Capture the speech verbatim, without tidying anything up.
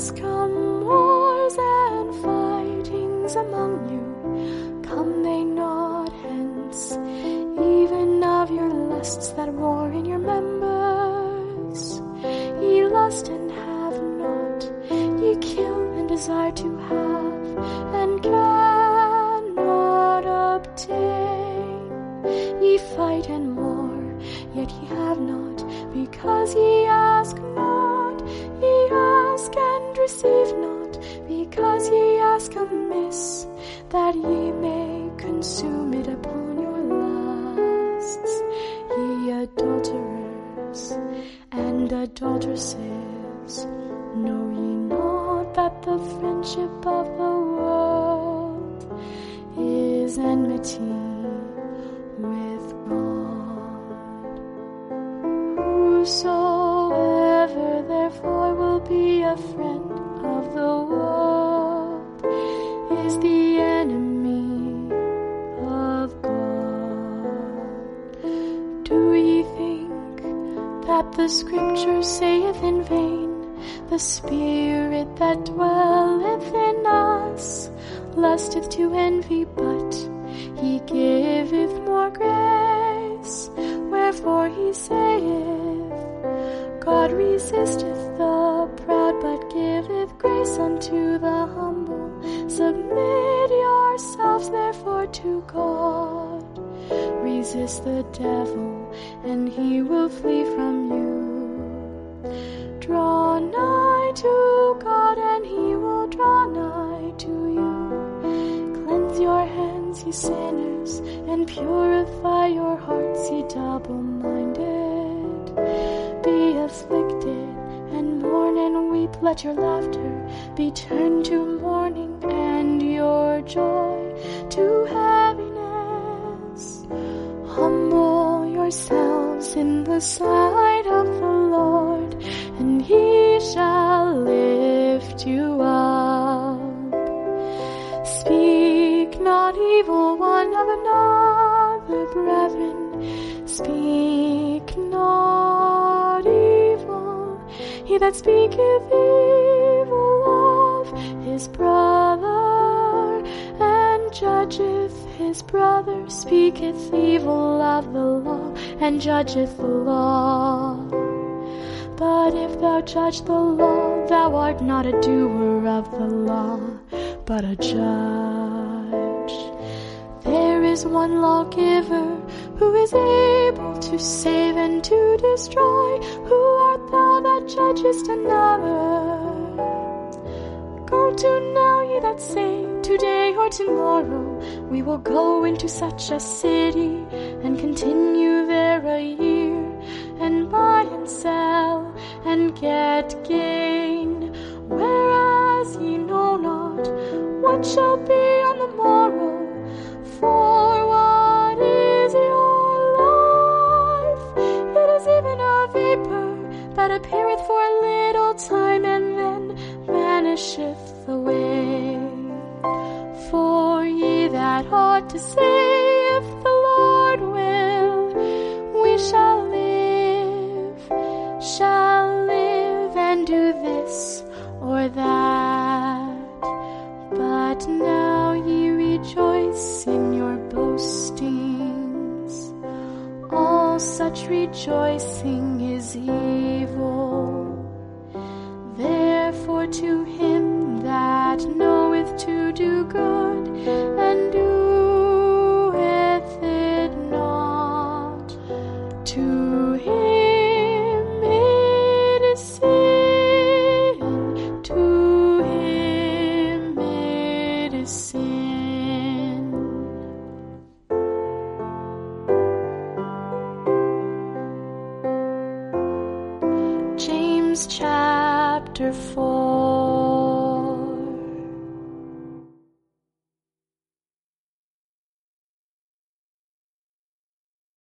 has come wars and fightings among you, come they not hence, even of your lusts that war in your members. Ye lust and have not, ye kill and desire to have, and cannot obtain. Ye fight and war, yet ye have not, because ye ask not. Ye ask and receive not, because ye ask amiss, that ye may consume it upon your lusts. Ye adulterers and adulteresses, know ye not that the friendship of the world is enmity with God? Whosoever therefore will be a friend of the world is the enemy of God. Do ye think that the Scripture saith in vain, the Spirit that dwelleth in us lusteth to envy, but he giveth more grace? Wherefore he saith, God resisteth the proud, but giveth grace unto the humble. Submit yourselves therefore to God. Resist the devil, and he will flee from you. Draw nigh to God, and he will draw nigh to you. Cleanse your hands, ye sinners, and purify your hearts, ye double-minded. Be afflicted, and mourn and weep. Let your laughter be turned to mourning, and your joy to heaviness. Humble yourselves in the sight of the Lord, and he shall lift you up. Speak not evil one of another, brethren. Speak not evil. He that speaketh evil of his brother and judgeth his brother speaketh evil of the law and judgeth the law. But if thou judge the law, thou art not a doer of the law, but a judge. There is one lawgiver who is able to save and to destroy. Who art thou that judgest another? Go to now, ye that say, today or tomorrow we will go into such a city and continue there a year, and buy and sell and get gain, whereas ye know not what shall be on the morrow. For what is your life? It is even a vapor that appeareth for a little time and then vanisheth away. For ye that ought to say, if the Lord will, we shall live, shall live and do this or that. But now ye rejoice in your boastings. All such rejoicing is evil. Therefore to him that knoweth to do good and doeth it not, to him it is sin, to him it is sin. James chapter four.